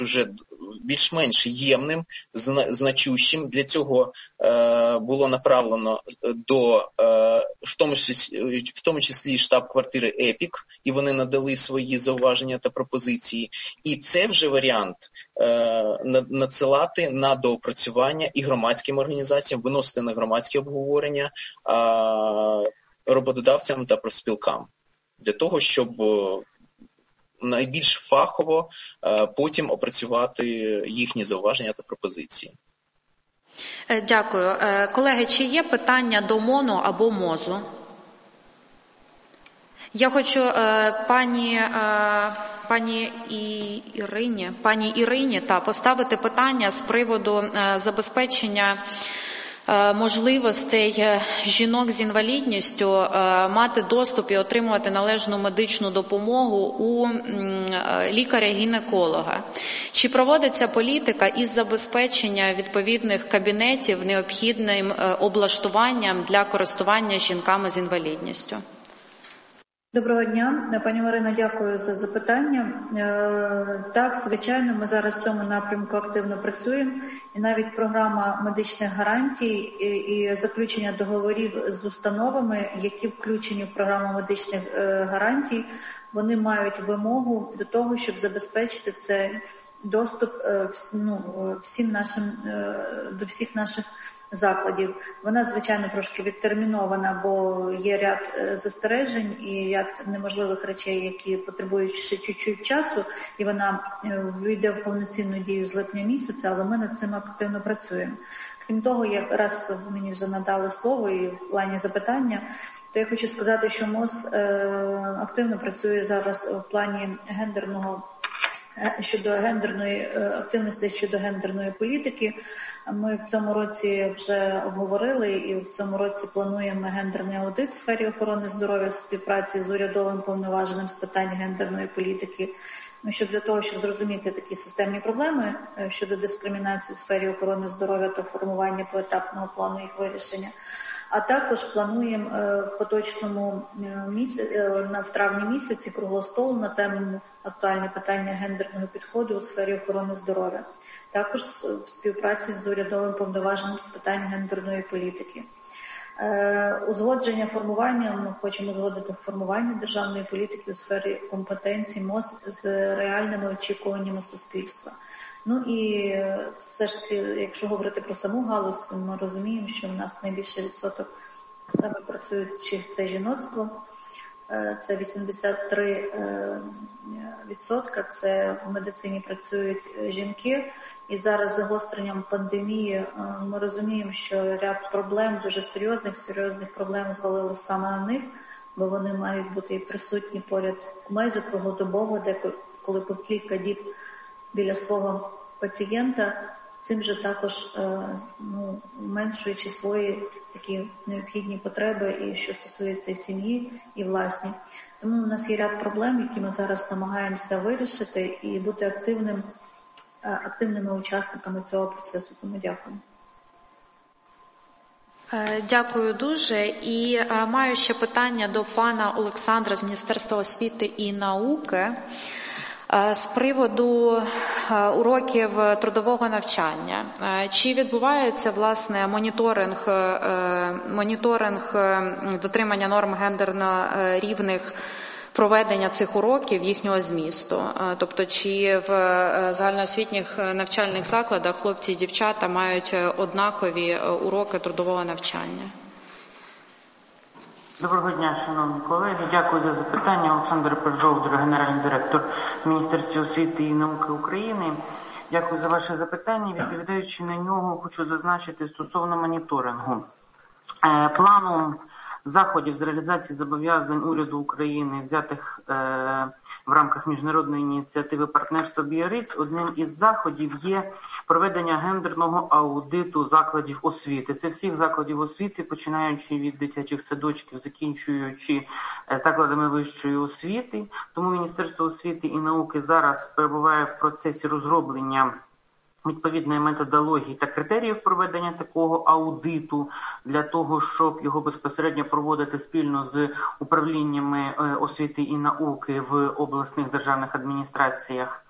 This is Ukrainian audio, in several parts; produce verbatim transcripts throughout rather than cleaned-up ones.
вже більш-менш ємним, значущим. Для цього е, було направлено до, е, в тому числі, в тому числі штаб-квартири ЕПІК, і вони надали свої зауваження та пропозиції. І це вже варіант е, надсилати на доопрацювання і громадським організаціям, виносити на громадське обговорення е, роботодавцям та профспілкам. Для того, щоб найбільш фахово потім опрацювати їхні зауваження та пропозиції. Дякую. Колеги, чи є питання до МОНу або МОЗу? Я хочу пані, пані Ірині, пані Ірині та поставити питання з приводу забезпечення можливостей жінок з інвалідністю мати доступ і отримувати належну медичну допомогу у лікаря-гінеколога. Чи проводиться політика із забезпечення відповідних кабінетів необхідним облаштуванням для користування жінками з інвалідністю? Доброго дня. Пані Марина, дякую за запитання. Так, звичайно, ми зараз в цьому напрямку активно працюємо. І навіть програма медичних гарантій і заключення договорів з установами, які включені в програму медичних гарантій, вони мають вимогу до того, щоб забезпечити цей доступ ну, всім нашим, до всіх наших закладів. Вона, звичайно, трошки відтермінована, бо є ряд застережень і ряд неможливих речей, які потребують ще чуть-чуть часу, і вона війде в повноцінну дію з липня місяця, але ми над цим активно працюємо. Крім того, як раз мені вже надали слово і в плані запитання, то я хочу сказати, що МОЗ активно працює зараз в плані гендерного щодо гендерної активності, щодо гендерної політики. Ми в цьому році вже обговорили і в цьому році плануємо гендерний аудит в сфері охорони здоров'я в співпраці з урядовим повноваженим з питань гендерної політики. Ну, щоб для того, щоб зрозуміти такі системні проблеми щодо дискримінації у сфері охорони здоров'я та формування поетапного плану їх вирішення. А також плануємо в поточному місяці, в травні місяці круглого столу на тему актуальні питання гендерного підходу у сфері охорони здоров'я. Також в співпраці з урядовим повноваженим з питань гендерної політики. Узгодження формування, ми хочемо узгодити формування державної політики у сфері компетенцій МОЗ з реальними очікуваннями суспільства. Ну і все ж таки, якщо говорити про саму галузь, ми розуміємо, що в нас найбільший відсоток саме працюючих – це жіноцтво. Це вісімдесят три відсотки, це в медицині працюють жінки. І зараз з загостренням пандемії ми розуміємо, що ряд проблем, дуже серйозних, серйозних проблем звалилось саме на них, бо вони мають бути присутні поряд майже круглодобово, де коли по кілька діб біля свого пацієнта, цим же також ну, зменшуючи свої такі необхідні потреби, і що стосується і сім'ї, і власні. Тому у нас є ряд проблем, які ми зараз намагаємося вирішити і бути активним, активними учасниками цього процесу. Тому дякую. Дякую дуже. І маю ще питання до пана Олександра з Міністерства освіти і науки. З приводу уроків трудового навчання. Чи відбувається, власне, моніторинг, моніторинг дотримання норм гендерно рівних проведення цих уроків, їхнього змісту? Тобто, чи в загальноосвітніх навчальних закладах хлопці і дівчата мають однакові уроки трудового навчання? Доброго дня, шановні колеги. Дякую за запитання. Олександр Пержовдер, генеральний директор Міністерства освіти і науки України. Дякую за ваше запитання. Відповідаючи на нього, хочу зазначити стосовно моніторингу. Планом заходів з реалізації зобов'язань уряду України, взятих е, в рамках міжнародної ініціативи партнерства Біарриц, одним із заходів є проведення гендерного аудиту закладів освіти. Це всіх закладів освіти, починаючи від дитячих садочків, закінчуючи закладами вищої освіти. Тому Міністерство освіти і науки зараз перебуває в процесі розроблення відповідної методології та критеріїв проведення такого аудиту для того, щоб його безпосередньо проводити спільно з управліннями освіти і науки в обласних державних адміністраціях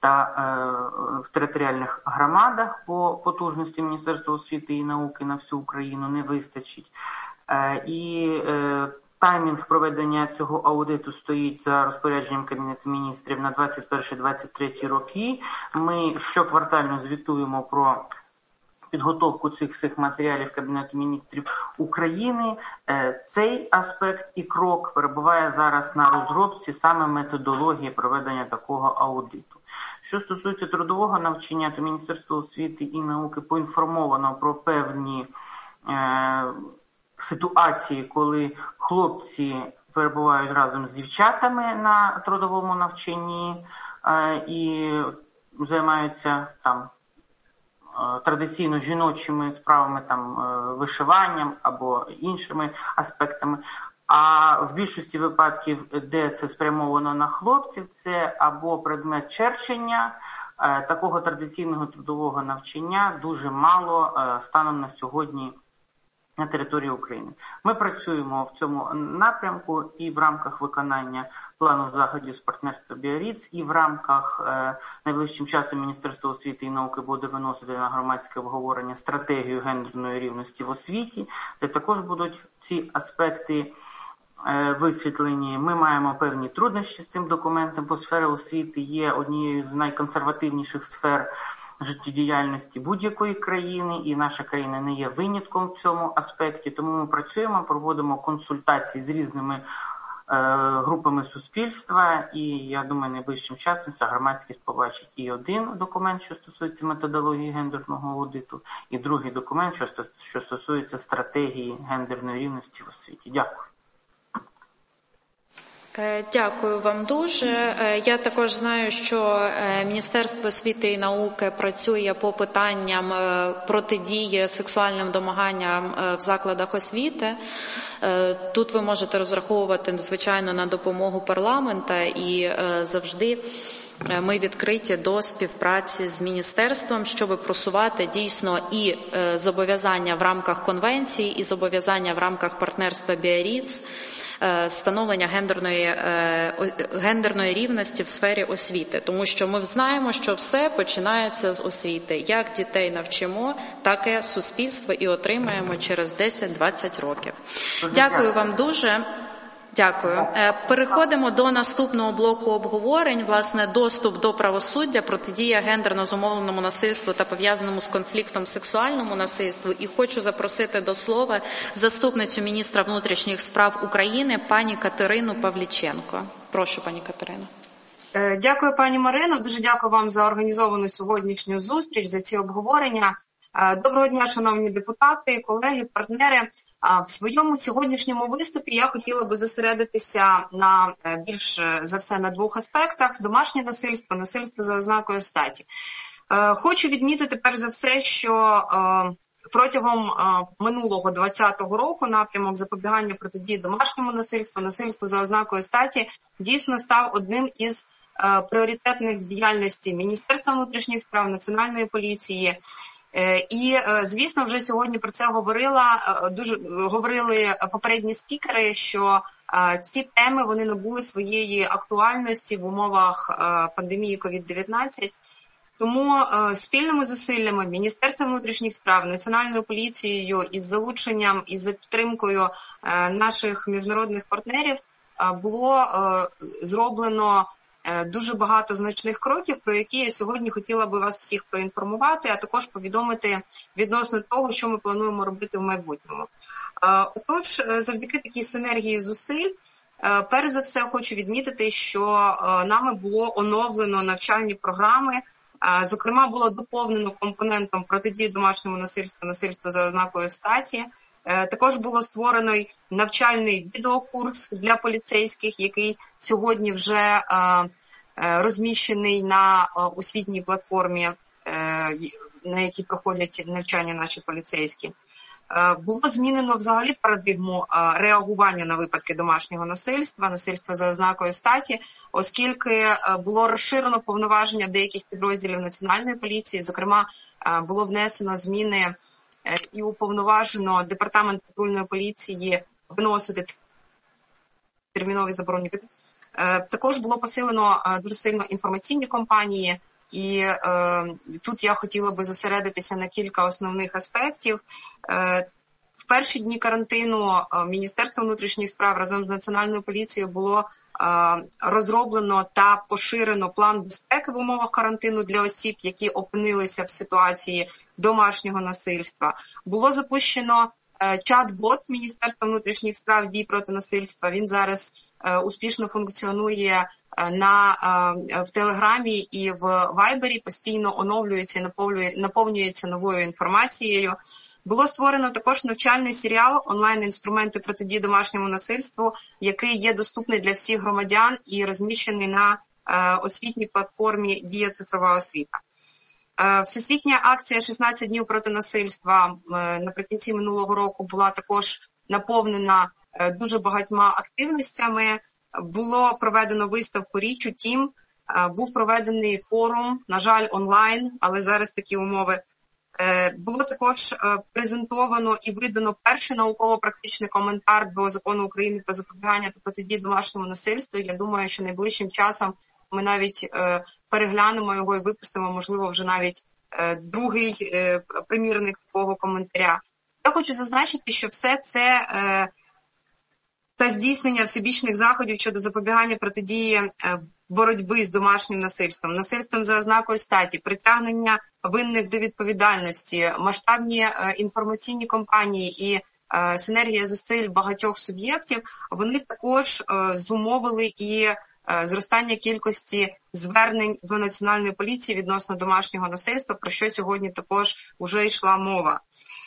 та е, в територіальних громадах по потужності Міністерства освіти і науки на всю Україну не вистачить. Е, і е, таймінг проведення цього аудиту стоїть за розпорядженням Кабінету міністрів на двадцять перший - двадцять третій роки. Ми щоквартально звітуємо про підготовку цих всіх матеріалів Кабінету міністрів України. Цей аспект і крок перебуває зараз на розробці саме методології проведення такого аудиту. Що стосується трудового навчання, то Міністерство освіти і науки поінформовано про певні е, ситуації, коли хлопці перебувають разом з дівчатами на трудовому навчанні е, і займаються там традиційно жіночими справами, там вишиванням або іншими аспектами. А в більшості випадків, де це спрямовано на хлопців, це або предмет черчення. Такого традиційного трудового навчання дуже мало станом на сьогодні на території України. Ми працюємо в цьому напрямку і в рамках виконання плану заходів з партнерства Біарріц, і в рамках е, найближчим часом Міністерство освіти і науки буде виносити на громадське обговорення стратегію гендерної рівності в освіті, де також будуть ці аспекти е, висвітлені. Ми маємо певні труднощі з цим документом, бо сфера освіти є однією з найконсервативніших сфер життєдіяльності будь-якої країни, і наша країна не є винятком в цьому аспекті, тому ми працюємо, проводимо консультації з різними е, групами суспільства, і я думаю, найближчим часом ця громадськість побачить і один документ, що стосується методології гендерного аудиту, і другий документ, що, що стосується стратегії гендерної рівності в освіті. Дякую. Дякую вам дуже. Я також знаю, що Міністерство освіти і науки працює по питанням протидії сексуальним домаганням в закладах освіти. Тут ви можете розраховувати, звичайно, на допомогу парламента, і завжди ми відкриті до співпраці з міністерством, щоб просувати дійсно і зобов'язання в рамках конвенції, і зобов'язання в рамках партнерства Біарріц, становлення гендерної, гендерної рівності в сфері освіти. Тому що ми знаємо, що все починається з освіти. Як дітей навчимо, таке суспільство і отримаємо через десять-двадцять років. Дякую вам дуже. Дякую. Переходимо до наступного блоку обговорень. Власне, доступ до правосуддя, протидія гендерно зумовленому насильству та пов'язаному з конфліктом сексуальному насильству. І хочу запросити до слова заступницю міністра внутрішніх справ України пані Катерину Павліченко. Прошу, пані Катерино. Дякую, пані Марино. Дуже дякую вам за організовану сьогоднішню зустріч, за ці обговорення. Доброго дня, шановні депутати, колеги, партнери. В своєму сьогоднішньому виступі я хотіла би зосередитися на більш за все на двох аспектах: домашнє насильство, насильство за ознакою статі. Хочу відмітити перш за все, що протягом минулого двадцятого року напрямок запобігання протидії домашньому насильству, насильству за ознакою статі дійсно став одним із пріоритетних діяльностей Міністерства внутрішніх справ, Національної поліції. І, звісно, вже сьогодні про це говорила, дуже говорили попередні спікери, що ці теми, вони набули своєї актуальності в умовах пандемії ковід дев'ятнадцять. Тому спільними зусиллями Міністерства внутрішніх справ, Національною поліцією із залученням і за підтримкою наших міжнародних партнерів було зроблено дуже багато значних кроків, про які я сьогодні хотіла би вас всіх проінформувати, а також повідомити відносно того, що ми плануємо робити в майбутньому. Отож, завдяки такій синергії зусиль, перш за все хочу відмітити, що нами було оновлено навчальні програми, зокрема було доповнено компонентом протидії домашньому насильству, насильству за ознакою статі. Також було створено навчальний відеокурс для поліцейських, який сьогодні вже розміщений на освітній платформі, на якій проходять навчання наші поліцейські. Було змінено взагалі парадигму реагування на випадки домашнього насильства, насильства за ознакою статі, оскільки було розширено повноваження деяких підрозділів Національної поліції, зокрема було внесено зміни і уповноважено Департамент патрульної поліції виносити термінові заборонні. Також було посилено дуже сильно інформаційні кампанії, І е, тут я хотіла би зосередитися на кілька основних аспектів. Е, в перші дні карантину Міністерство внутрішніх справ разом з Національною поліцією було е, розроблено та поширено план безпеки в умовах карантину для осіб, які опинилися в ситуації домашнього насильства. Було запущено е, чат-бот Міністерства внутрішніх справ дій проти насильства. Він зараз е, успішно функціонує на, в Телеграмі і в Вайбері, постійно оновлюється і наповнюється новою інформацією. Було створено також навчальний серіал «Онлайн-інструменти протидії домашньому насильству», який є доступний для всіх громадян і розміщений на освітній платформі «Дія цифрова освіта». Всесвітня акція «шістнадцять днів проти насильства» наприкінці минулого року була також наповнена дуже багатьма активностями. Було проведено виставку «Річ у тім», був проведений форум, на жаль, онлайн, але зараз такі умови. Було також презентовано і видано перший науково-практичний коментар до Закону України про запобігання та протидії домашньому насильству. Я думаю, що найближчим часом ми навіть переглянемо його і випустимо, можливо, вже навіть другий примірник такого коментаря. Я хочу зазначити, що все це та здійснення всебічних заходів щодо запобігання протидії боротьби з домашнім насильством, насильством за ознакою статі, притягнення винних до відповідальності, масштабні інформаційні кампанії і синергія зусиль багатьох суб'єктів, вони також зумовили і зростання кількості звернень до Національної поліції відносно домашнього насильства, про що сьогодні також вже йшла мова.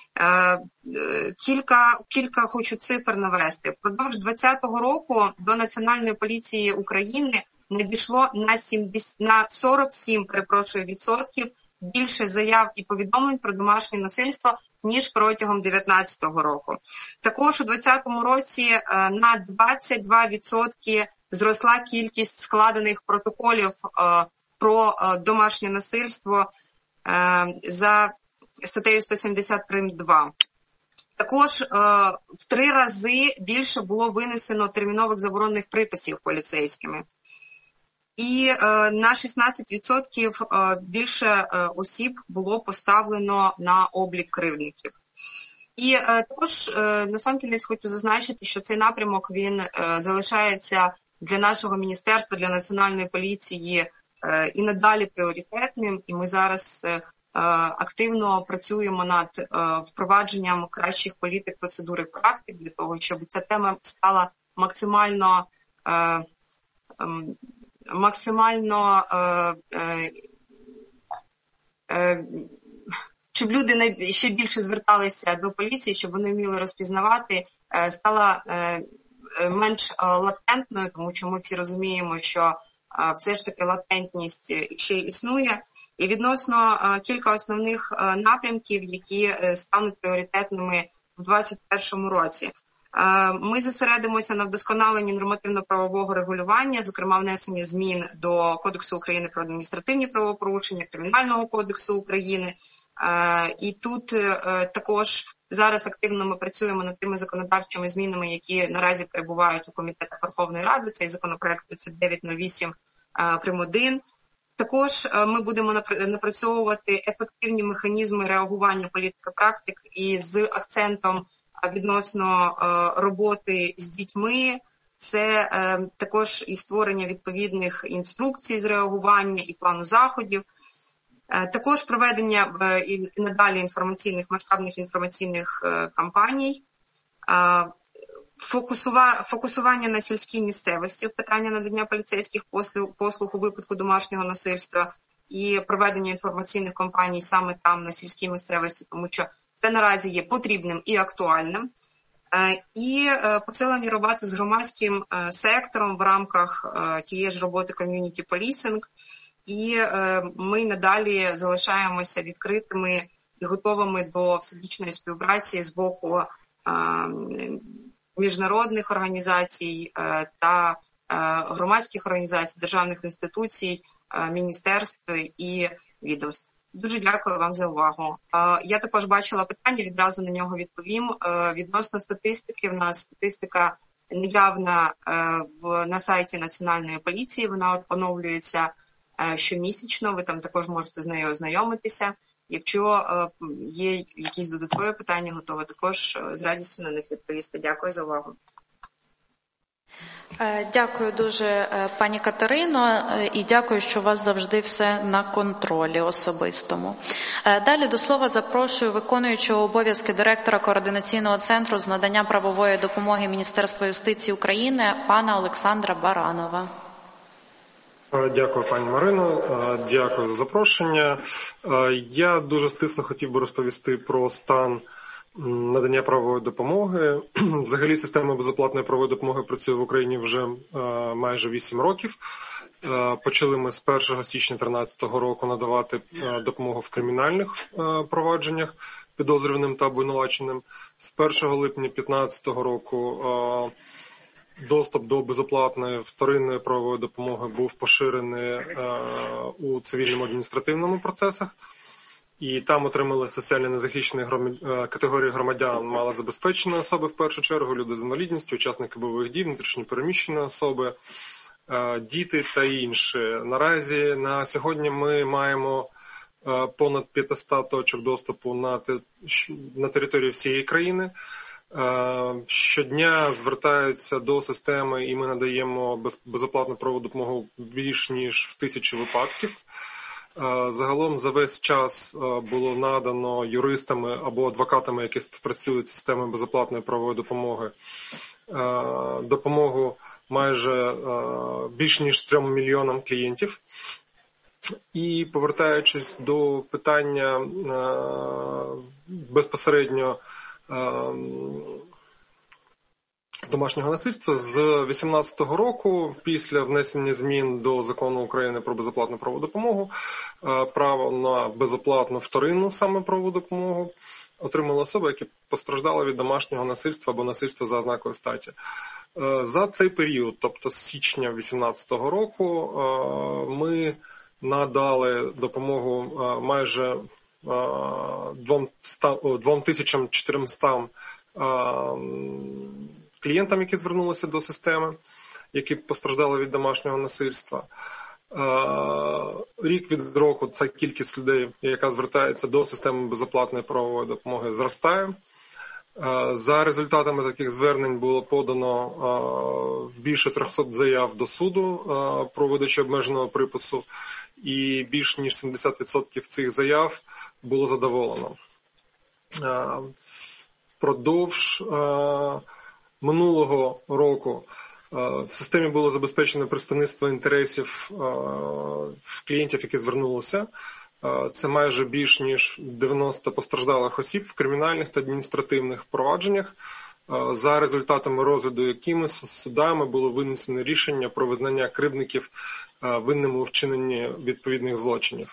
Кілька, кілька хочу цифр навести. Впродовж двадцятого року до Національної поліції України надійшло на, сімдесят, на сорок сім, перепрошую, відсотків більше заяв і повідомлень про домашнє насильство, ніж протягом дев'ятнадцятого року. Також у двадцятому році на двадцять два відсотки зросла кількість складених протоколів про домашнє насильство за статтею сто сімдесят прим. два. Також е, в три рази більше було винесено термінових заборонних приписів поліцейськими. І е, на шістнадцять відсотків е, більше е, осіб було поставлено на облік кривдників. І е, також е, насамкінець хочу зазначити, що цей напрямок він е, залишається для нашого міністерства, для Національної поліції е, і надалі пріоритетним. І ми зараз е, активно працюємо над е, впровадженням кращих політик, процедур і практик для того, щоб ця тема стала максимально, е, максимально е, е, е, щоб люди ще більше зверталися до поліції, щоб вони вміли розпізнавати, е, стала е, менш латентною, тому що ми всі розуміємо, що е, все ж таки латентність ще існує. І відносно кілька основних напрямків, які стануть пріоритетними в двадцять першому році. Ми зосередимося на вдосконаленні нормативно-правового регулювання, зокрема внесення змін до Кодексу України про адміністративні правопорушення, Кримінального кодексу України. І тут також зараз активно ми працюємо над тими законодавчими змінами, які наразі перебувають у комітетах Верховної Ради. Цей законопроект тридцять дев'ять нуль вісім прим. один. Також ми будемо напрацьовувати ефективні механізми реагування політики практик із акцентом відносно роботи з дітьми. Це також і створення відповідних інструкцій з реагування і плану заходів. Також проведення і надалі інформаційних, масштабних інформаційних кампаній. Фокусування на сільській місцевості, питання надання поліцейських послуг, послуг у випадку домашнього насильства і проведення інформаційних кампаній саме там, на сільській місцевості, тому що це наразі є потрібним і актуальним. І посилення роботи з громадським сектором в рамках тієї ж роботи community policing. І ми надалі залишаємося відкритими і готовими до всебічної співпраці з боку міжнародних організацій та громадських організацій, державних інституцій, міністерств і відомств. Дуже дякую вам за увагу. Я також бачила питання, відразу на нього відповім. Відносно статистики, в нас статистика наявна на сайті Національної поліції, вона оновлюється щомісячно. Ви там також можете з нею ознайомитися. Якщо є якісь додаткові питання, готова також з радістю на них відповісти. Дякую за увагу. Дякую дуже, пані Катерино, і дякую, що у вас завжди все на контролі особистому. Далі до слова запрошую виконуючого обов'язки директора Координаційного центру з надання правової допомоги Міністерства юстиції України пана Олександра Баранова. Дякую, пані Марино, дякую за запрошення. Я дуже стисло хотів би розповісти про стан надання правової допомоги. Взагалі система безоплатної правової допомоги працює в Україні вже майже вісім років. Почали ми з першого січня дві тисячі тринадцятого року надавати допомогу в кримінальних провадженнях підозрюваним та обвинуваченим. З першого липня дві тисячі п'ятнадцятого року доступ до безоплатної вторинної правової допомоги був поширений у цивільному адміністративному процесах. І там отримали соціально незахищені громад... категорії громадян, малозабезпечені особи в першу чергу, люди з інвалідністю, учасники бойових дій, внутрішньо переміщені особи, діти та інші. Наразі на сьогодні ми маємо понад п'ятсот точок доступу на, те... на території всієї країни. Щодня звертаються до системи і ми надаємо безоплатну правову допомогу більш ніж в тисячі випадків. Загалом за весь час було надано юристами або адвокатами, які співпрацюють з системою безоплатної правової допомоги, допомогу майже більш ніж трьом мільйонам клієнтів. І повертаючись до питання безпосередньо домашнього насильства, з вісімнадцятого року, після внесення змін до Закону України про безоплатну правову допомогу, право на безоплатну вторинну саме правову допомогу отримали особи, які постраждали від домашнього насильства або насильства за ознакою статі. За цей період, тобто з січня дві тисячі вісімнадцятого року, ми надали допомогу майже двом тисячам чотиримстам клієнтам, які звернулися до системи, які постраждали від домашнього насильства. Рік від року ця кількість людей, яка звертається до системи безоплатної правової допомоги, зростає. За результатами таких звернень було подано більше трьохсот заяв до суду про видачу обмеженого припису, і більш ніж сімдесят відсотків цих заяв було задоволено. Впродовж минулого року в системі було забезпечено представництво інтересів клієнтів, які звернулися. Це майже більш ніж дев'яносто постраждалих осіб в кримінальних та адміністративних провадженнях, за результатами розгляду якими судами було винесено рішення про визнання кривдників винними у вчиненні відповідних злочинів.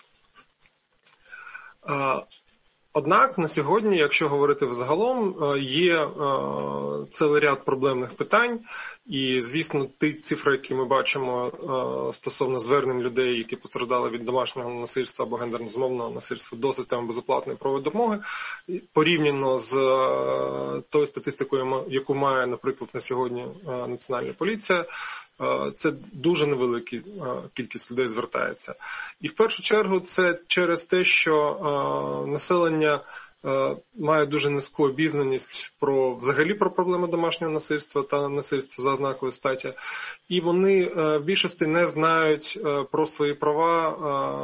Однак на сьогодні, якщо говорити взагалом, є цілий ряд проблемних питань, і, звісно, ті цифри, які ми бачимо стосовно звернень людей, які постраждали від домашнього насильства або гендерно-змовного насильства до системи безоплатної правової допомоги, порівняно з тою статистикою, яку має, наприклад, на сьогодні Національна поліція, це дуже невелика кількість людей звертається. І в першу чергу це через те, що населення має дуже низьку обізнаність про взагалі про проблеми домашнього насильства та насильства за ознакою статі. І вони в більшості не знають про свої права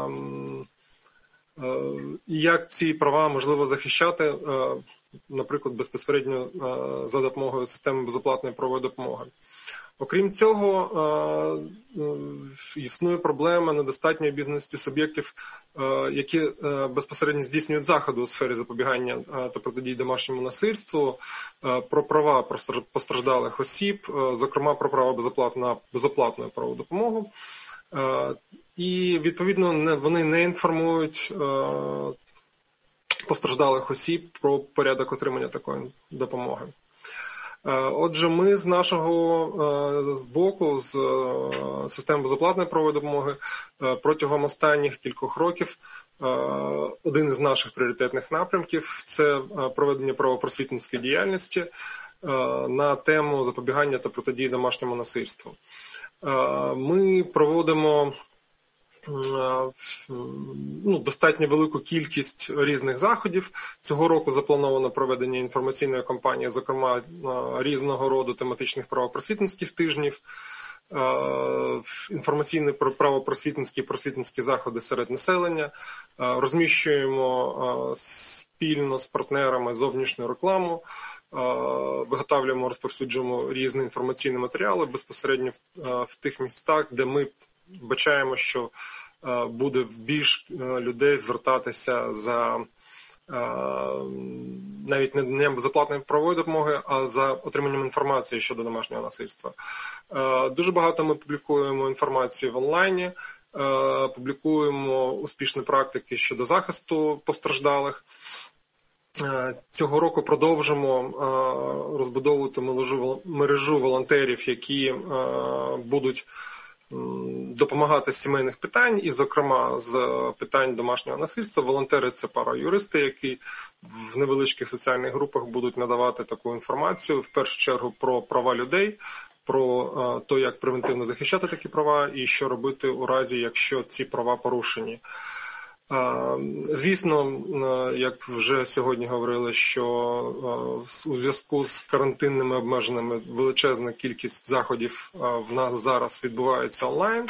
і як ці права можливо захищати, наприклад, безпосередньо за допомогою системи безоплатної правової допомоги. Окрім цього, існує проблема недостатньої обізнаності суб'єктів, які безпосередньо здійснюють заходи у сфері запобігання та протидії домашньому насильству, про права постраждалих осіб, зокрема про право на безоплатну правову допомогу. І, відповідно, вони не інформують постраждалих осіб про порядок отримання такої допомоги. Отже, ми з нашого боку, з системи безоплатної правової допомоги, протягом останніх кількох років один із наших пріоритетних напрямків – це проведення правопросвітницької діяльності на тему запобігання та протидії домашньому насильству. Ми проводимо ну, достатньо велику кількість різних заходів. Цього року заплановано проведення інформаційної кампанії, зокрема різного роду тематичних правопросвітницьких тижнів, інформаційні правопросвітницькі і просвітницькі заходи серед населення. Розміщуємо спільно з партнерами зовнішню рекламу, виготовлюємо, розповсюджуємо різні інформаційні матеріали безпосередньо в тих містах, де ми бачаємо, що буде більш людей звертатися за навіть не наданням безоплатної правової допомоги, а за отриманням інформації щодо домашнього насильства. Дуже багато ми публікуємо інформації в онлайні, публікуємо успішні практики щодо захисту постраждалих. Цього року продовжимо розбудовувати мережу волонтерів, які будуть допомагати з сімейних питань, і, зокрема, з питань домашнього насильства. Волонтери – це параюристи, які в невеличких соціальних групах будуть надавати таку інформацію, в першу чергу, про права людей, про те, як превентивно захищати такі права і що робити у разі, якщо ці права порушені. Звісно, як вже сьогодні говорили, що у зв'язку з карантинними обмеженнями величезна кількість заходів в нас зараз відбувається онлайн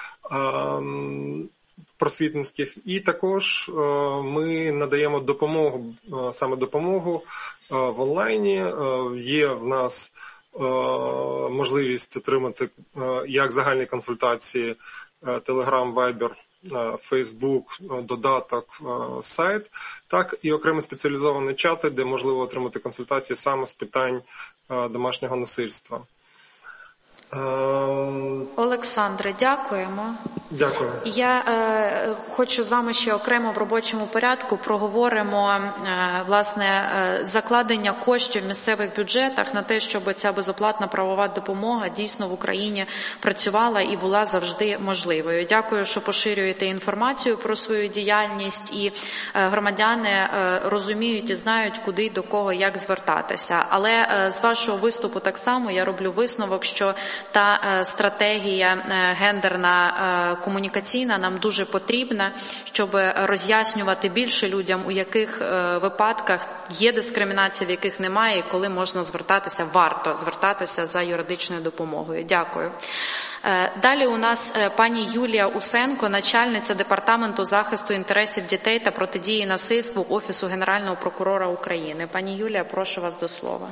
просвітницьких, і також ми надаємо допомогу, саме допомогу в онлайні. Є в нас можливість отримати як загальні консультації Telegram, Viber, Фейсбук, додаток, сайт, так і окремі спеціалізовані чати, де можливо отримати консультації саме з питань домашнього насильства. Олександре, дякуємо. Дякую. Я е, хочу з вами ще окремо в робочому порядку проговоримо е, власне е, закладення коштів в місцевих бюджетах на те, щоб ця безоплатна правова допомога дійсно в Україні працювала і була завжди можливою. Дякую, що поширюєте інформацію про свою діяльність, і е, громадяни е, розуміють і знають, куди, до кого, як звертатися. Але е, з вашого виступу так само я роблю висновок, що та стратегія гендерна комунікаційна нам дуже потрібна, щоб роз'яснювати більше людям, у яких випадках є дискримінація, в яких немає, і коли можна звертатися, варто звертатися за юридичною допомогою. Дякую. Далі у нас пані Юлія Усенко, начальниця Департаменту захисту інтересів дітей та протидії насильству Офісу Генерального прокурора України. Пані Юлія, прошу вас до слова.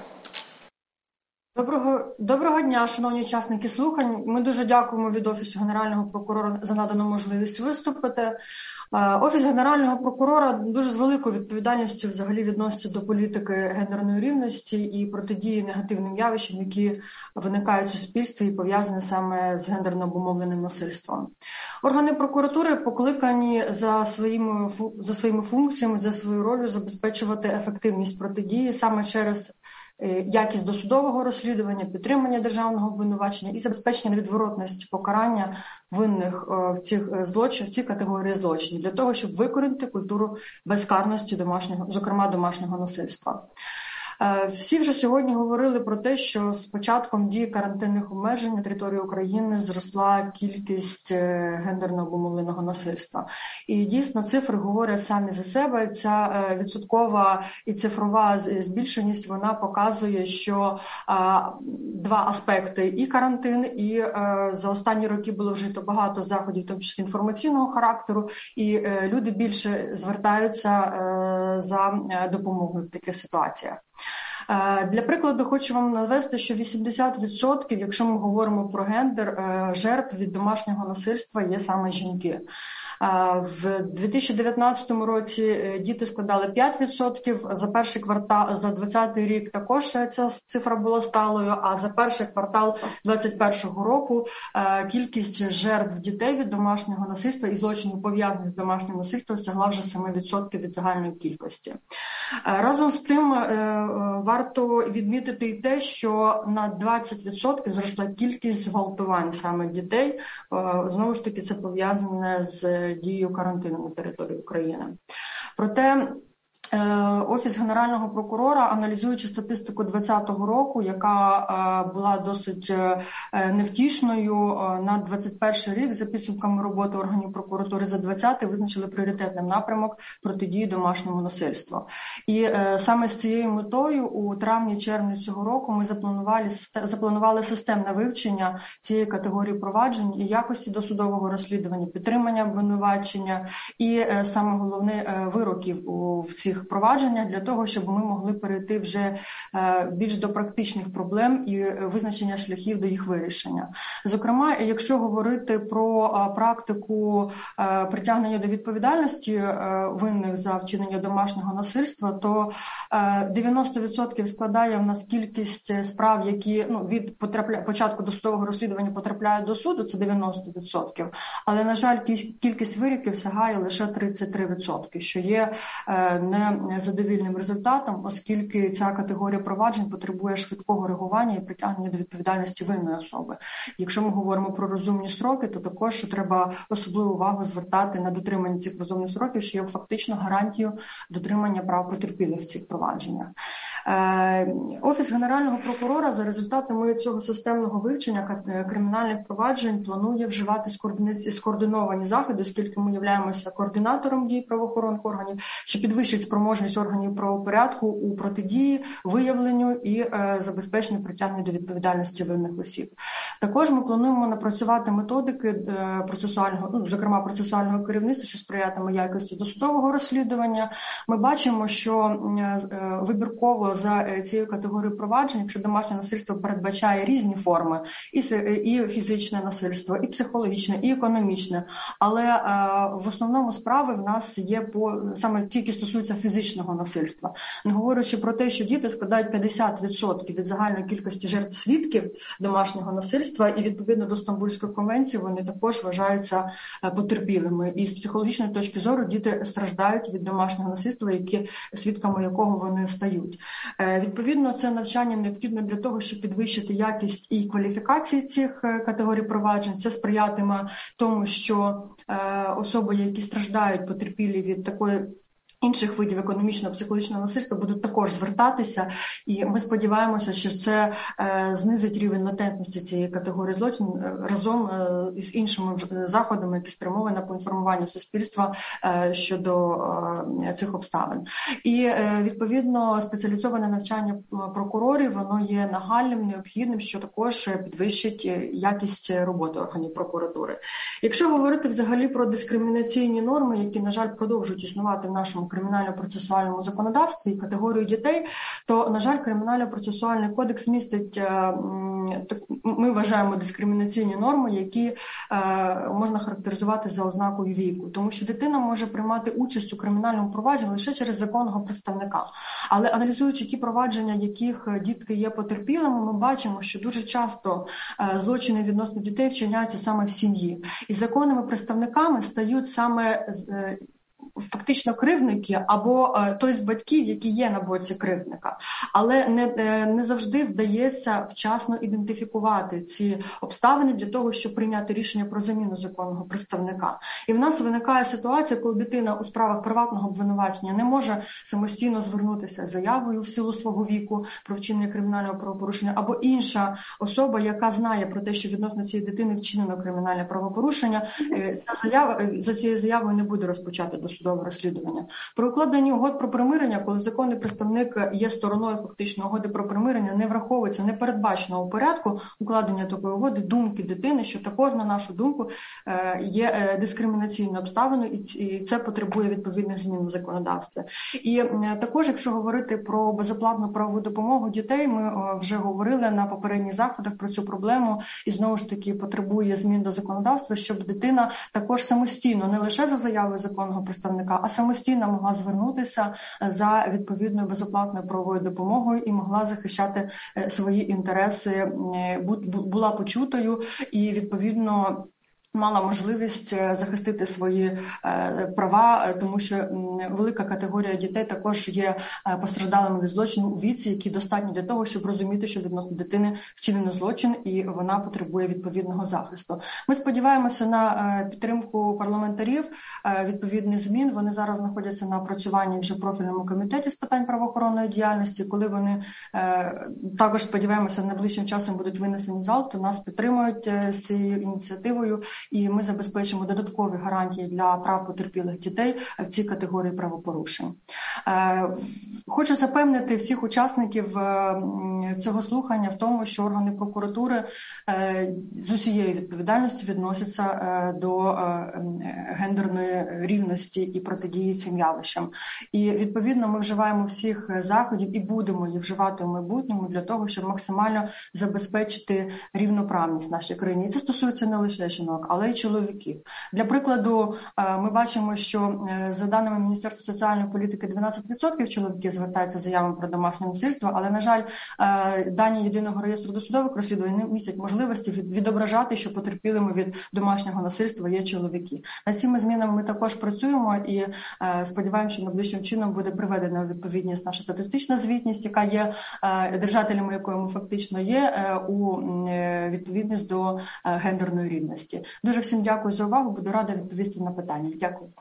Доброго, доброго дня, шановні учасники слухань. Ми дуже дякуємо від Офісу Генерального прокурора за надану можливість виступити. Офіс Генерального прокурора дуже з великою відповідальністю взагалі відноситься до політики гендерної рівності і протидії негативним явищам, які виникають в суспільстві і пов'язані саме з гендерно обумовленим насильством. Органи прокуратури покликані за своїми, за своїми функціями, за свою роль забезпечувати ефективність протидії саме через якість досудового розслідування, підтримання державного обвинувачення і забезпечення невідворотності покарання винних в цих злочинах, в цій категорії злочинів, для того, щоб викорінити культуру безкарності домашнього, зокрема домашнього насильства. Всі вже сьогодні говорили про те, що з початком дії карантинних обмежень на території України зросла кількість гендерно обумовленого насильства. І дійсно цифри говорять самі за себе. Ця відсоткова і цифрова збільшеність, вона показує, що два аспекти: і карантин, і за останні роки було вжито багато заходів, в тому числі інформаційного характеру, і люди більше звертаються за допомогою в таких ситуаціях. Для прикладу хочу вам навести, що вісімдесят відсотків, якщо ми говоримо про гендер, жертв від домашнього насильства є саме жінки. В дві тисячі дев'ятнадцятому році діти складали п'ять відсотків, за перший квартал, за двадцятий рік також ця цифра була сталою, а за перший квартал двадцять першого року кількість жертв дітей від домашнього насильства і злочинів, пов'язаних з домашнім насильством, сягла вже сім відсотків від загальної кількості. Разом з тим варто відмітити і те, що на двадцять відсотків зросла кількість зґвалтувань саме дітей. Знову ж таки, це пов'язане з дією карантину на території України. Проте Офіс Генерального прокурора, аналізуючи статистику двадцятого року, яка була досить невтішною, на двадцять перший рік за підсумками роботи органів прокуратури за двадцятий визначили пріоритетним напрямок протидії домашньому насильству. І саме з цією метою у травні-червні цього року ми запланували, запланували системне вивчення цієї категорії проваджень і якості досудового розслідування, підтримання обвинувачення і саме головне вироків у в цих провадженнях для того, щоб ми могли перейти вже більш до практичних проблем і визначення шляхів до їх вирішення. Зокрема, якщо говорити про практику притягнення до відповідальності винних за вчинення домашнього насильства, то дев'яносто відсотків складає в нас кількість справ, які ну, від потрапля... початку досудового розслідування потрапляють до суду, це дев'яносто відсотків. Але, на жаль, кількість вироків сягає лише тридцять три відсотки, що є не задовільним результатом, оскільки ця категорія проваджень потребує швидкого реагування і притягнення до відповідальності винної особи. Якщо ми говоримо про розумні строки, то також треба особливу увагу звертати на дотримання цих розумних строків, що є фактично гарантією дотримання прав потерпілих в цих провадженнях. Офіс Генерального прокурора за результатами цього системного вивчення кримінальних проваджень планує вживати скоординовані заходи, оскільки ми являємося координатором дій правоохоронних органів, що підвищить спроможність органів правопорядку у протидії, виявленню і забезпеченню притягнення до відповідальності винних осіб. Також ми плануємо напрацювати методики процесуального, ну, зокрема процесуального керівництва, що сприятиме якості досудового розслідування. Ми бачимо, що вибірково за цією категорією проваджень, якщо домашнє насильство передбачає різні форми, і, і фізичне насильство, і психологічне, і економічне, але е, в основному справи в нас є по саме тільки стосуються фізичного насильства. Не говорячи про те, що діти складають п'ятдесят відсотків від загальної кількості жертв свідків домашнього насильства, і відповідно до Стамбульської конвенції вони також вважаються потерпілими. І з психологічної точки зору діти страждають від домашнього насильства, які свідками якого вони стають. Відповідно, це навчання необхідно для того, щоб підвищити якість і кваліфікації цих категорій проваджень. Це сприятиме тому, що особи, які страждають, потерпілі від такої інших видів економічного, психологічного насильства, будуть також звертатися, і ми сподіваємося, що це е, знизить рівень латентності цієї категорії злочинів разом е, із іншими заходами, які спрямовані на поінформування суспільства е, щодо е, цих обставин. І е, відповідно спеціалізоване навчання прокурорів, воно є нагальним, необхідним, що також підвищить якість роботи органів прокуратури. Якщо говорити взагалі про дискримінаційні норми, які, на жаль, продовжують існувати в нашому кримінально-процесуальному законодавстві і категорію дітей, то, на жаль, Кримінально-процесуальний кодекс містить, ми вважаємо, дискримінаційні норми, які можна характеризувати за ознакою віку. Тому що дитина може приймати участь у кримінальному провадженні лише через законного представника. Але аналізуючи ті провадження, яких дітки є потерпілими, ми бачимо, що дуже часто злочини відносно дітей вчиняються саме в сім'ї. І законними представниками стають саме фактично кривдники або е, той з батьків, які є на боці кривдника. Але не, е, не завжди вдається вчасно ідентифікувати ці обставини для того, щоб прийняти рішення про заміну законного представника. І в нас виникає ситуація, коли дитина у справах приватного обвинувачення не може самостійно звернутися з заявою в силу свого віку про вчинення кримінального правопорушення, або інша особа, яка знає про те, що відносно цієї дитини вчинено кримінальне правопорушення, е, ця заява, за цією заявою не буде розпочати досудове розслідування. Про укладення угод про примирення, коли законний представник є стороною фактично угоди про примирення, не враховується, не передбачено у порядку укладення такої угоди думки дитини, що також, на нашу думку, є дискримінаційною обставиною, і це потребує відповідних змін в законодавстві. І також, якщо говорити про безоплатну правову допомогу дітей, ми вже говорили на попередніх заходах про цю проблему, і знову ж таки потребує змін до законодавства, щоб дитина також самостійно, не лише за заявою законного представника, а самостійно могла звернутися за відповідною безоплатною правовою допомогою і могла захищати свої інтереси, була почутою і відповідно мала можливість захистити свої права, тому що велика категорія дітей також є постраждалими від злочину у віці, які достатні для того, щоб розуміти, що відносно дитини вчинено злочин і вона потребує відповідного захисту. Ми сподіваємося на підтримку парламентарів відповідних змін. Вони зараз знаходяться на опрацюванні вже в профільному комітеті з питань правоохоронної діяльності. Коли вони також, сподіваємося, найближчим часом будуть винесені в зал, то нас підтримують з цією ініціативою. І ми забезпечимо додаткові гарантії для прав потерпілих дітей в цій категорії правопорушень. Хочу запевнити всіх учасників цього слухання в тому, що органи прокуратури з усією відповідальністю відносяться до гендерної рівності і протидії цим явищам. І, відповідно, ми вживаємо всіх заходів і будемо їх вживати в майбутньому для того, щоб максимально забезпечити рівноправність в нашій країні. І це стосується не лише жінок, але й чоловіків. Для прикладу, ми бачимо, що за даними Міністерства соціальної політики дванадцять відсотків чоловіків звертаються з заявами про домашнє насильство, але, на жаль, дані Єдиного реєстру досудових розслідувань не містять можливості відображати, що потерпілими від домашнього насильства є чоловіки. Над цими змінами ми також працюємо і сподіваємося, що найближчим чином буде приведена у відповідність наша статистична звітність, яка є держателями, якою ми фактично є, у відповідність до гендерної рівності. Дуже всім дякую за увагу, буду рада відповісти на питання. Дякую.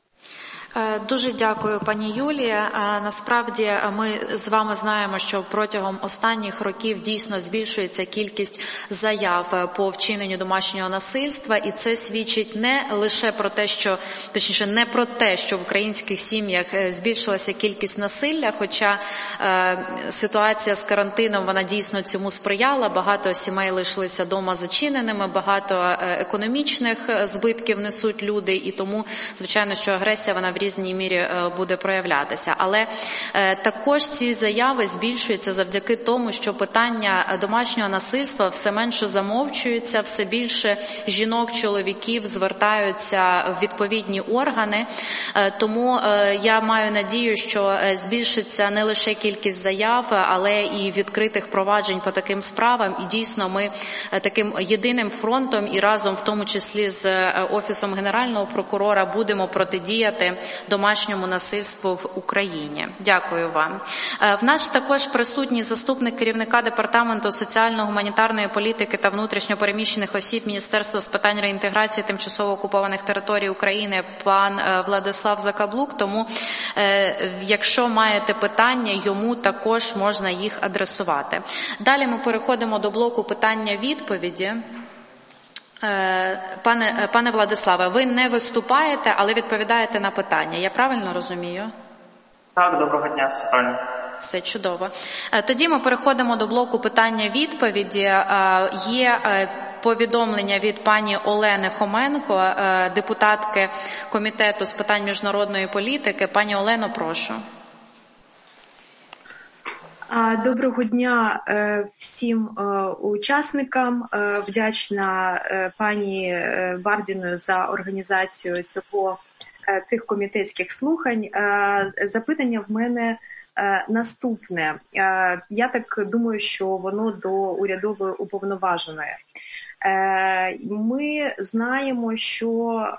Дуже дякую, пані Юлія. Насправді ми з вами знаємо, що протягом останніх років дійсно збільшується кількість заяв по вчиненню домашнього насильства, і це свідчить не лише про те, що, точніше, не про те, що в українських сім'ях збільшилася кількість насилля, хоча е, ситуація з карантином, вона дійсно цьому сприяла, багато сімей лишилися вдома зачиненими, багато економічних збитків несуть люди, і тому, звичайно, що агресія, вона в різній мірі буде проявлятися. Але також ці заяви збільшуються завдяки тому, що питання домашнього насильства все менше замовчується, все більше жінок, чоловіків звертаються в відповідні органи. Тому я маю надію, що збільшиться не лише кількість заяв, але і відкритих проваджень по таким справам. І дійсно ми таким єдиним фронтом і разом, в тому числі з Офісом Генерального прокурора, будемо протидіяти домашньому насильству в Україні. Дякую вам. В нас також присутній заступник керівника Департаменту соціально-гуманітарної політики та внутрішньопереміщених осіб Міністерства з питань реінтеграції тимчасово окупованих територій України пан Владислав Закаблук. Тому, якщо маєте питання, йому також можна їх адресувати. Далі ми переходимо до блоку питання-відповіді. Пане, пане Владиславе, ви не виступаєте, але відповідаєте на питання. Я правильно розумію? Так, доброго дня, все правильно. Все чудово. Тоді ми переходимо до блоку питання-відповіді. Є повідомлення від пані Олени Хоменко, депутатки Комітету з питань міжнародної політики. Пані Олено, прошу. Доброго дня всім учасникам. Вдячна пані Бардіною за організацію цього, цих комітетських слухань. Запитання в мене наступне. Я так думаю, що воно до урядової уповноваженої. Ми знаємо, що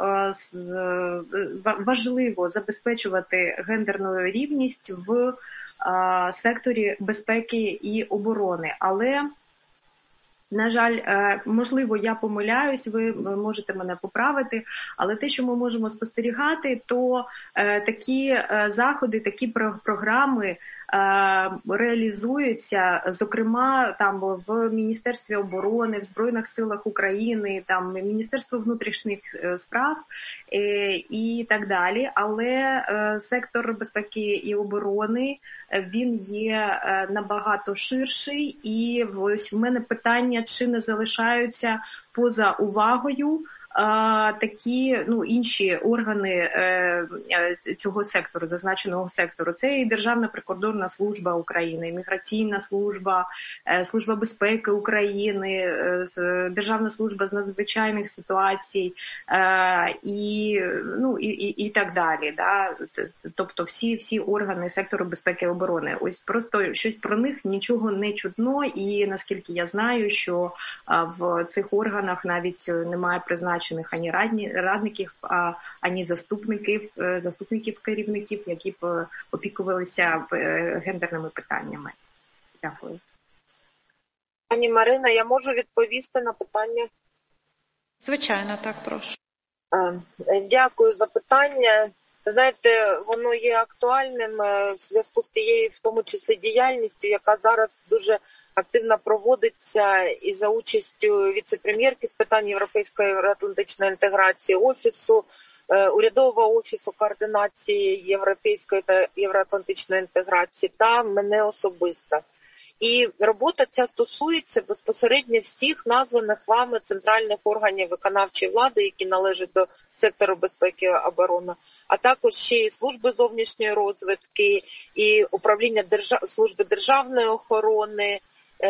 важливо забезпечувати гендерну рівність в секторі безпеки і оборони. Але, на жаль, можливо, я помиляюсь, ви можете мене поправити, але те, що ми можемо спостерігати, то такі заходи, такі програми реалізуються, зокрема, там в Міністерстві оборони, в Збройних силах України, там Міністерство внутрішніх справ і так далі. Але сектор безпеки і оборони, він є набагато ширший, і ось в мене питання, чи не залишаються поза увагою такі, ну, інші органи е, цього сектору, зазначеного сектору. Це і Державна прикордонна служба України, Міграційна служба, е, Служба безпеки України, е, Державна служба з надзвичайних ситуацій е, і, ну, і, і, і так далі. Да? Тобто всі, всі органи сектору безпеки і оборони. Ось просто щось про них нічого не чутно, і наскільки я знаю, що е, в цих органах навіть немає призначення призначених ані радників, ані заступників, заступників керівників, які б опікувалися гендерними питаннями. Дякую. Пані Марина, я можу відповісти на питання? Звичайно, так, прошу. Дякую за питання. Знаєте, воно є актуальним в зв'язку з тією, в тому числі, діяльністю, яка зараз дуже активно проводиться і за участю віце-прем'єрки з питань європейської євроатлантичної інтеграції, офісу, урядового офісу координації європейської та євроатлантичної інтеграції та мене особисто. І робота ця стосується безпосередньо всіх названих вами центральних органів виконавчої влади, які належать до сектору безпеки і оборони, а також ще і служби зовнішньої розвідки, і управління держав... служби державної охорони,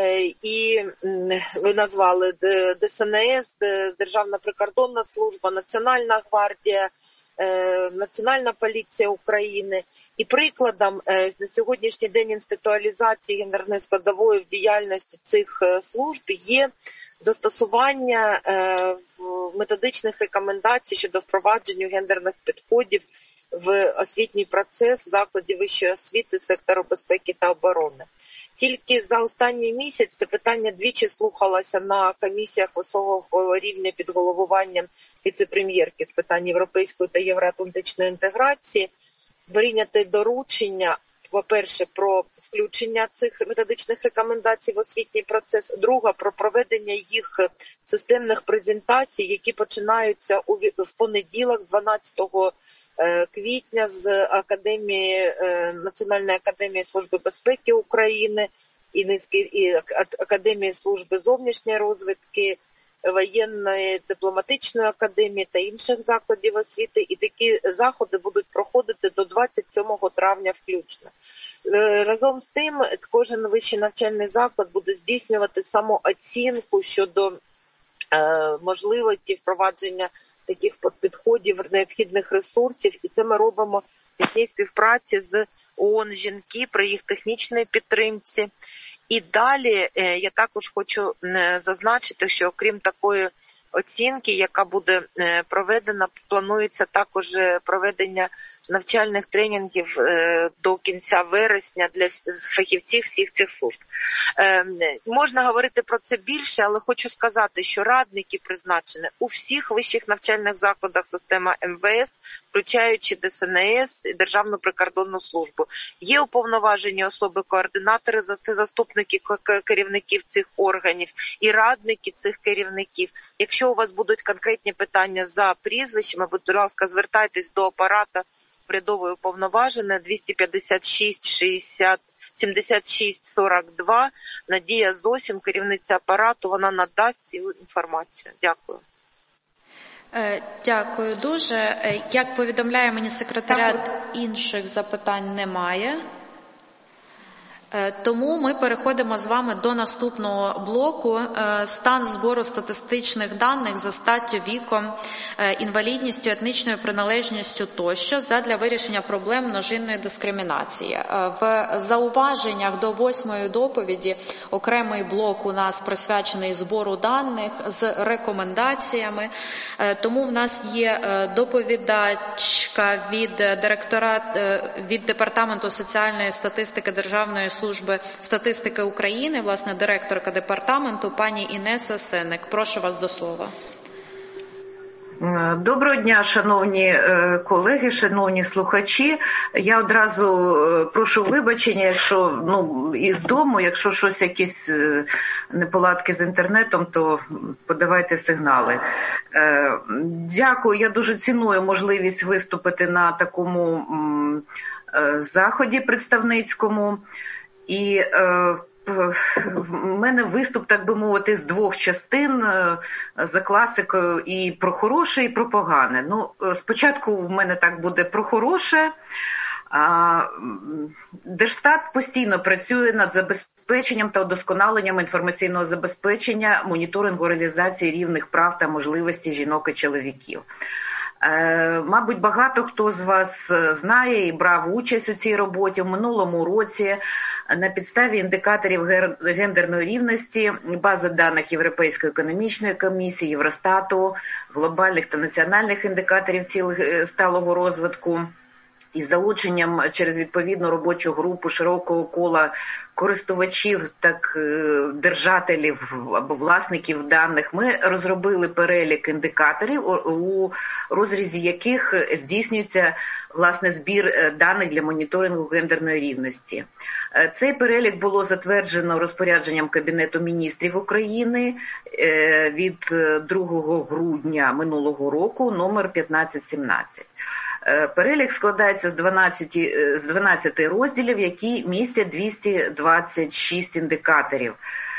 і ви назвали ДСНС, Державна прикордонна служба, Національна гвардія, Національна поліція України. І прикладом на сьогоднішній день інституалізації гендерної складової в діяльності цих служб є застосування методичних рекомендацій щодо впровадження гендерних підходів в освітній процес закладів вищої освіти сектору безпеки та оборони. Тільки за останній місяць це питання двічі слухалося на комісіях високого рівня під головуванням віце-прем'єрки з питань європейської та євроатлантичної інтеграції. Прийняте доручення, по-перше, про включення цих методичних рекомендацій в освітній процес, друге, про проведення їх системних презентацій, які починаються в понеділок, дванадцятого квітня, з Академії, Національної академії служби безпеки України і, і Академії служби зовнішньої розвідки, воєнної дипломатичної академії та інших закладів освіти, і такі заходи будуть проходити до двадцять сьомого травня включно. Разом з тим, кожен вищий навчальний заклад буде здійснювати самооцінку щодо е, можливості впровадження таких підходів, необхідних ресурсів, і це ми робимо в тісній співпраці з ООН «Жінки» при їх технічній підтримці. І далі я також хочу зазначити, що окрім такої оцінки, яка буде проведена, планується також проведення навчальних тренінгів до кінця вересня для фахівців всіх цих служб. Можна говорити про це більше, але хочу сказати, що радники призначені у всіх вищих навчальних закладах системи ем ве ес, включаючи Де Ес Ен Ес і Державну прикордонну службу. Є уповноважені особи-координатори, заступники керівників цих органів і радники цих керівників. Якщо у вас будуть конкретні питання за прізвищами, будь ласка, звертайтесь до апарату урядової уповноваженої двісті п'ятдесят шість шістдесят сімдесят шість сорок два. Надія Зосім, керівниця апарату, вона надасть цю інформацію. Дякую. Дякую дуже. Як повідомляє мені секретаріат, інших запитань немає. Тому ми переходимо з вами до наступного блоку – стан збору статистичних даних за статтю, віком, інвалідністю, етнічною приналежністю тощо задля вирішення проблем множинної дискримінації. В зауваженнях до восьмої доповіді окремий блок у нас присвячений збору даних з рекомендаціями. Тому в нас є доповідачка від директора від Департаменту соціальної статистики Державної служби статистики України, власне, директорка департаменту, пані Інеса Сенник. Прошу вас до слова. Доброго дня, шановні колеги, шановні слухачі. Я одразу прошу вибачення, якщо ну, із дому, якщо щось, якісь неполадки з інтернетом, то подавайте сигнали. Дякую, я дуже ціную можливість виступити на такому заході представницькому. І е, в мене виступ, так би мовити, з двох частин, е, за класикою і про хороше, і про погане. Ну, спочатку в мене так буде про хороше. А, Держстат постійно працює над забезпеченням та удосконаленням інформаційного забезпечення, моніторингу реалізації рівних прав та можливостей жінок і чоловіків. Мабуть, багато хто з вас знає і брав участь у цій роботі. В минулому році на підставі індикаторів гендерної рівності, бази даних Європейської економічної комісії, Євростату, глобальних та національних індикаторів цілих сталого розвитку, із залученням через відповідну робочу групу широкого кола користувачів, так держателів або власників даних, ми розробили перелік індикаторів, у розрізі яких здійснюється власне збір даних для моніторингу гендерної рівності. Цей перелік було затверджено розпорядженням Кабінету міністрів України від другого грудня минулого року, номер п'ятнадцять сімнадцять. Перелік складається з дванадцяти, з дванадцяти розділів, які містять двісті двадцять шість індикаторів.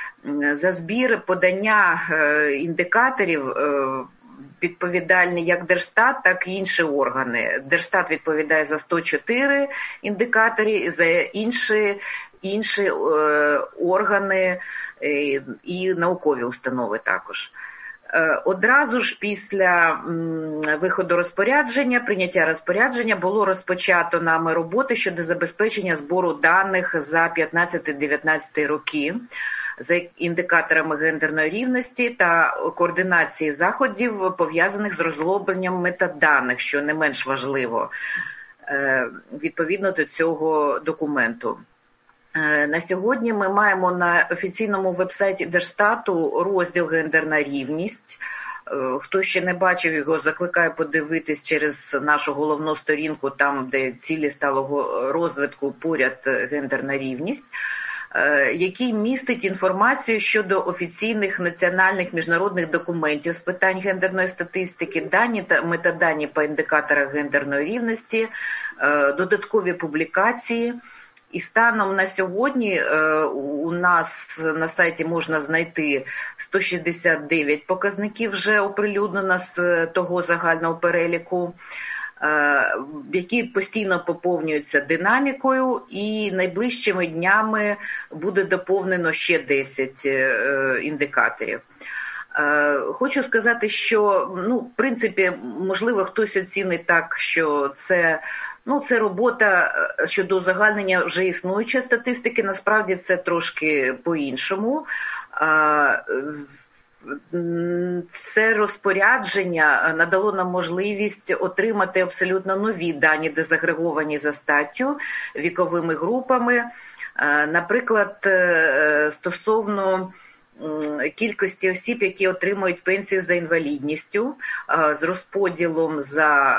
За збір подання індикаторів відповідальні як Держстат, так і інші органи. Держстат відповідає за сто чотири індикатори, за інші, інші органи і наукові установи також. Одразу ж після виходу розпорядження, прийняття розпорядження, було розпочато нами роботи щодо забезпечення збору даних за п'ятнадцятий-дев'ятнадцятий роки за індикаторами гендерної рівності та координації заходів, пов'язаних з розробленням метаданих, що не менш важливо, відповідно до цього документу. На сьогодні ми маємо на офіційному вебсайті Держстату розділ «Гендерна рівність». Хто ще не бачив його, закликаю подивитись через нашу головну сторінку, там, де цілі сталого розвитку поряд «Гендерна рівність», який містить інформацію щодо офіційних національних міжнародних документів з питань гендерної статистики, дані та метадані по індикаторах гендерної рівності, додаткові публікації. І станом на сьогодні у нас на сайті можна знайти сто шістдесят дев'ять показників вже оприлюднено з того загального переліку, які постійно поповнюються динамікою, і найближчими днями буде доповнено ще десять індикаторів. Хочу сказати, що, ну, в принципі, можливо, хтось оцінить так, що це, ну, це робота щодо узагальнення вже існуючої статистики, насправді це трошки по-іншому. Це розпорядження надало нам можливість отримати абсолютно нові дані, дезагреговані за статтю, віковими групами. Наприклад, стосовно кількості осіб, які отримують пенсію за інвалідністю, з розподілом за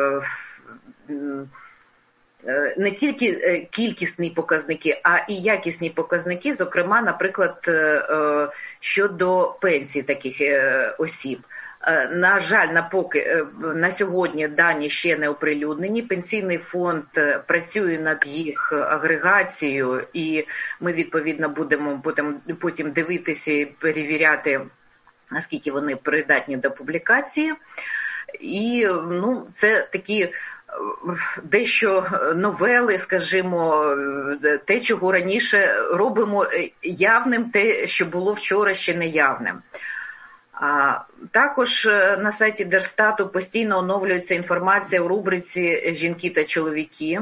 не тільки кількісні показники, а і якісні показники, зокрема, наприклад, щодо пенсій таких осіб. На жаль, на поки на сьогодні дані ще не оприлюднені. Пенсійний фонд працює над їх агрегацією, і ми відповідно будемо потім, потім дивитися і перевіряти, наскільки вони придатні до публікації. І, ну, це такі дещо новели, скажімо, те, чого раніше робимо явним, те, що було вчора ще неявним. А також на сайті Держстату постійно оновлюється інформація у рубриці «Жінки та чоловіки».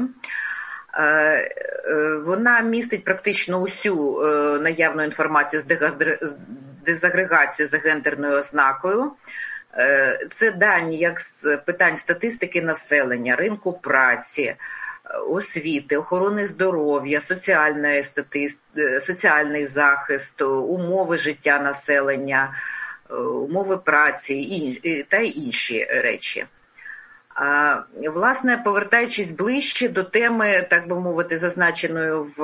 Вона містить практично усю наявну інформацію з дезагрегацією за гендерною ознакою. Це дані як з питань статистики населення, ринку праці, освіти, охорони здоров'я, соціальної статист... соціальний захист, умови життя населення, умови праці та інші речі. А, власне, повертаючись ближче до теми, так би мовити, зазначеної в,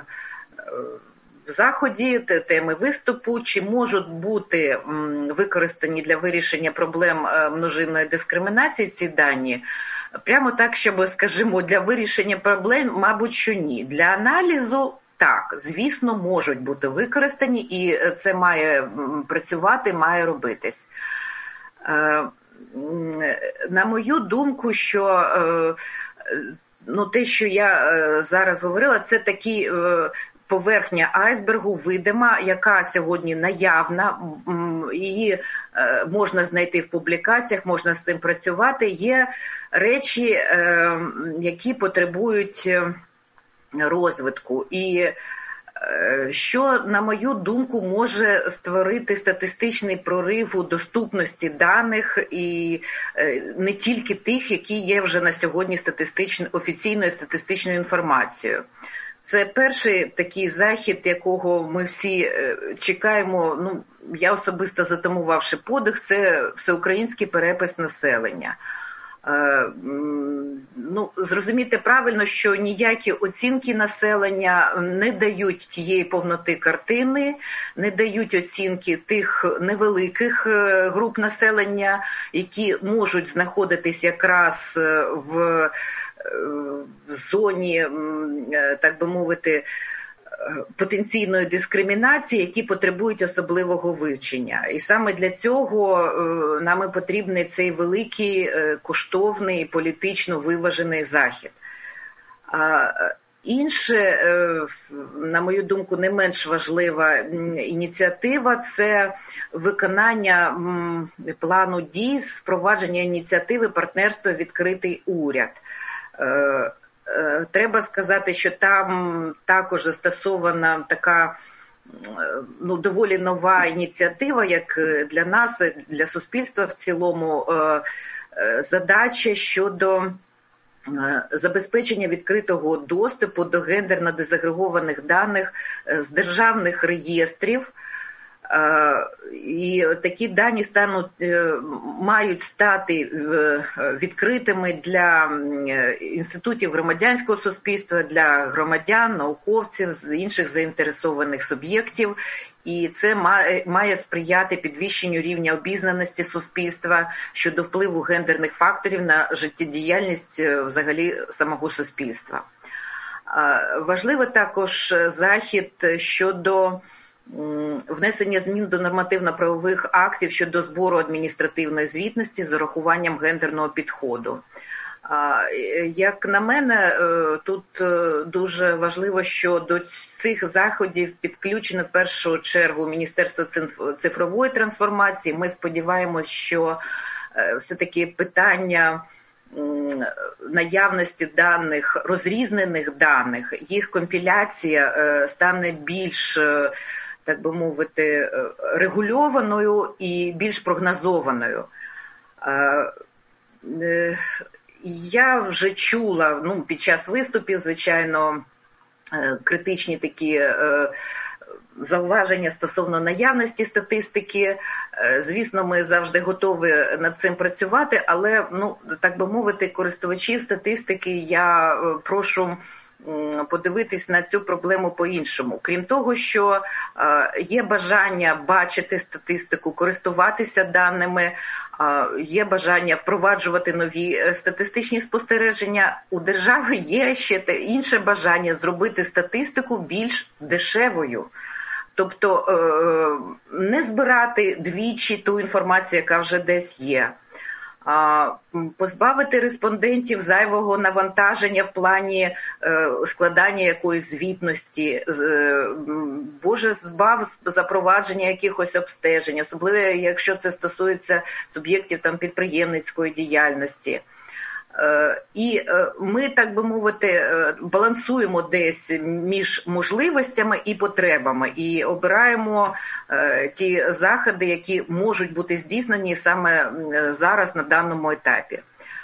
в заході, теми виступу, чи можуть бути використані для вирішення проблем множинної дискримінації ці дані, прямо так, щоб, скажімо, для вирішення проблем, мабуть, що ні. Для аналізу так, звісно, можуть бути використані, і це має працювати, має робитись. На мою думку, що ну, те, що я зараз говорила, це такі поверхня айсбергу видима, яка сьогодні наявна, її можна знайти в публікаціях, можна з цим працювати. Є речі, які потребують розвитку. І що, на мою думку, може створити статистичний прорив у доступності даних і не тільки тих, які є вже на сьогодні статистично, офіційною статистичною інформацією. Це перший такий захід, якого ми всі чекаємо, ну, я особисто затамувавши подих, це всеукраїнський перепис населення. Ну, зрозумійте правильно, що ніякі оцінки населення не дають тієї повноти картини, не дають оцінки тих невеликих груп населення, які можуть знаходитись якраз в, в зоні, так би мовити, потенційної дискримінації, які потребують особливого вивчення. І саме для цього нам і потрібний цей великий, коштовний і політично виважений захід. А інше, на мою думку, не менш важлива ініціатива – це виконання плану дій з впровадження ініціативи партнерства «Відкритий уряд». Треба сказати, що там також застосована така, ну, доволі нова ініціатива, як для нас, для суспільства в цілому, задача щодо забезпечення відкритого доступу до гендерно дезагрегованих даних з державних реєстрів. І такі дані стануть, мають стати відкритими для інститутів громадянського суспільства, для громадян, науковців, інших заінтересованих суб'єктів. І це має сприяти підвищенню рівня обізнаності суспільства щодо впливу гендерних факторів на життєдіяльність взагалі самого суспільства. Важливо також захід щодо внесення змін до нормативно-правових актів щодо збору адміністративної звітності з урахуванням гендерного підходу. Як на мене, тут дуже важливо, що до цих заходів підключено в першу чергу Міністерство цифрової трансформації. Ми сподіваємось, що все-таки питання наявності даних, розрізнених даних, їх компіляція стане більш, так би мовити, регульованою і більш прогнозованою. Я вже чула, ну, під час виступів, звичайно, критичні такі зауваження стосовно наявності статистики. Звісно, ми завжди готові над цим працювати, але, ну, так би мовити, користувачів статистики я прошу подивитись на цю проблему по-іншому. Крім того, що є бажання бачити статистику, користуватися даними, є бажання впроваджувати нові статистичні спостереження, у держави є ще інше бажання зробити статистику більш дешевою. Тобто не збирати двічі ту інформацію, яка вже десь є. Позбавити респондентів зайвого навантаження в плані складання якоїсь звітності, Боже, збав запровадження якихось обстежень, особливо якщо це стосується суб'єктів там підприємницької діяльності. І ми, так би мовити, балансуємо десь між можливостями і потребами і обираємо ті заходи, які можуть бути здійснені саме зараз на даному етапі.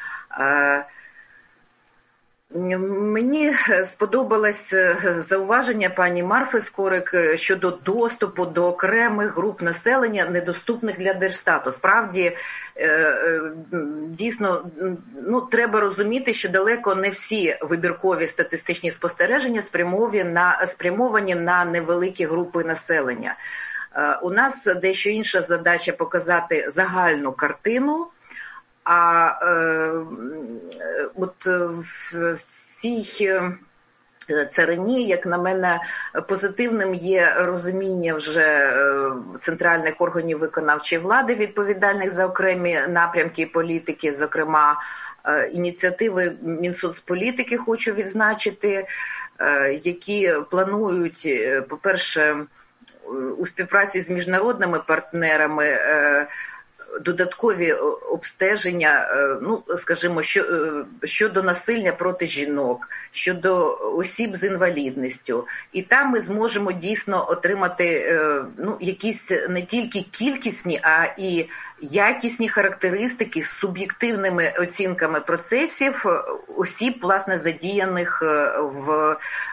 Мені сподобалось зауваження пані Марфи Скорик щодо доступу до окремих груп населення, недоступних для Держстату. Справді, дійсно, ну, треба розуміти, що далеко не всі вибіркові статистичні спостереження спрямовані на, спрямовані на невеликі групи населення. У нас дещо інша задача показати загальну картину. А е, от в цій царині, як на мене, позитивним є розуміння вже центральних органів виконавчої влади, відповідальних за окремі напрямки політики, зокрема ініціативи Мінсоцполітики хочу відзначити, які планують, по-перше, у співпраці з міжнародними партнерами додаткові обстеження, ну, скажімо, щодо насилля проти жінок, щодо осіб з інвалідністю. І там ми зможемо дійсно отримати, ну, якісь не тільки кількісні, а і якісні характеристики з суб'єктивними оцінками процесів осіб, власне, задіяних в,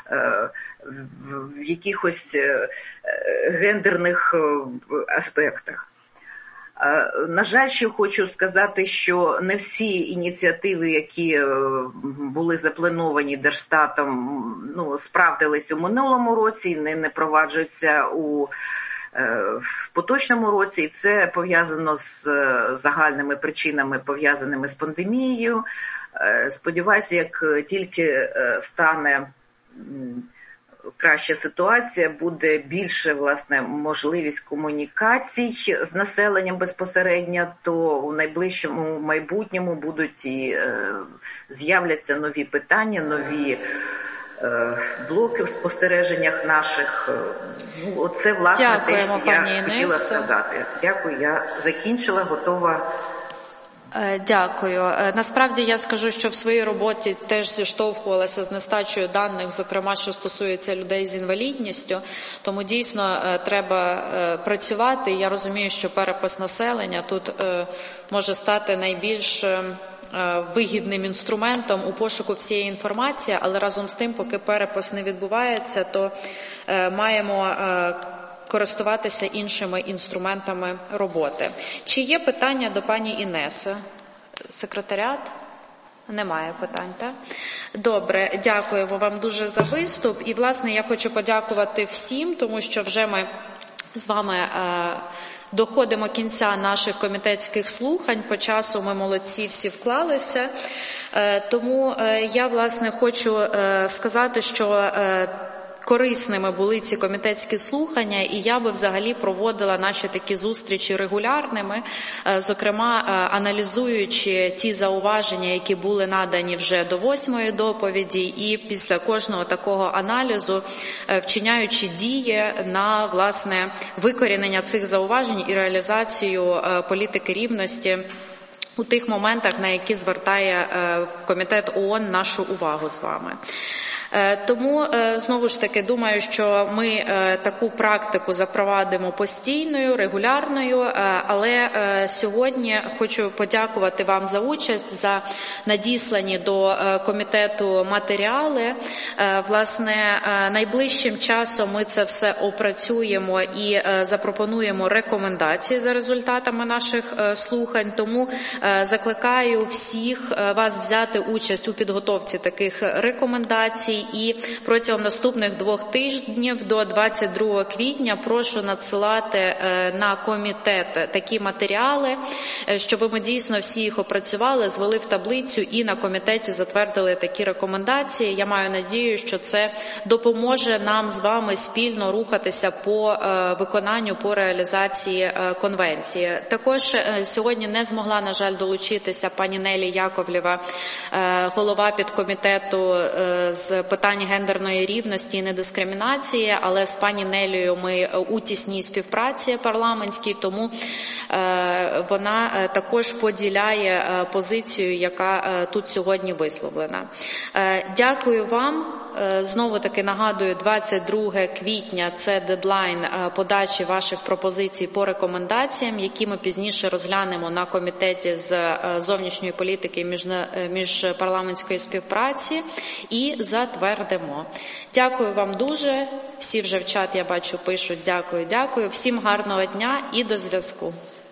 в якихось гендерних аспектах. На жаль, що хочу сказати, що не всі ініціативи, які були заплановані Держстатом, ну, справдились у минулому році, не, не проваджуються у в поточному році, і це пов'язано з загальними причинами, пов'язаними з пандемією. Сподіваюся, як тільки стане краща ситуація, буде більше, власне, можливість комунікацій з населенням безпосередньо, то в найближчому майбутньому будуть і з'являться нові питання, нові блоки в спостереженнях наших. Ну, оце, власне, Дякуємо, те, що пані я Інес. хотіла сказати. Дякую, я закінчила, готова. Дякую. Насправді я скажу, що в своїй роботі теж зіштовхувалася з нестачею даних, зокрема, що стосується людей з інвалідністю, тому дійсно треба працювати. Я розумію, що перепис населення тут може стати найбільш вигідним інструментом у пошуку всієї інформації, але разом з тим, поки перепис не відбувається, то маємо користуватися іншими інструментами роботи. Чи є питання до пані Інеси? Секретаріат? Немає питань, так? Добре, дякуємо вам дуже за виступ. І, власне, я хочу подякувати всім, тому що вже ми з вами доходимо кінця наших комітетських слухань. По часу ми молодці всі вклалися. Тому я, власне, хочу сказати, що корисними були ці комітетські слухання, і я би взагалі проводила наші такі зустрічі регулярними, зокрема аналізуючи ті зауваження, які були надані вже до восьмої доповіді, і після кожного такого аналізу вчиняючи дії на, власне, викорінення цих зауважень і реалізацію політики рівності у тих моментах, на які звертає Комітет ООН нашу увагу з вами. Тому, знову ж таки, думаю, що ми таку практику запровадимо постійною, регулярною, але сьогодні хочу подякувати вам за участь, за надіслані до комітету матеріали. Власне, найближчим часом ми це все опрацюємо і запропонуємо рекомендації за результатами наших слухань, тому закликаю всіх вас взяти участь у підготовці таких рекомендацій. І протягом наступних двох тижнів до двадцять другого квітня прошу надсилати на комітет такі матеріали, щоб ми дійсно всі їх опрацювали, звели в таблицю і на комітеті затвердили такі рекомендації. Я маю надію, що це допоможе нам з вами спільно рухатися по виконанню, по реалізації конвенції. Також сьогодні не змогла, на жаль, долучитися пані Нелі Яковлєва, голова підкомітету з питань гендерної рівності і недискримінації, але з пані Нелею ми у тісній співпраці парламентській, тому вона також поділяє позицію, яка тут сьогодні висловлена. Дякую вам. Знову таки нагадую, двадцять друге квітня – це дедлайн подачі ваших пропозицій по рекомендаціям, які ми пізніше розглянемо на комітеті з зовнішньої політики і міжпарламентської співпраці і затвердимо. Дякую вам дуже. Всі вже в чат, я бачу, пишуть дякую, дякую. Всім гарного дня і до зв'язку.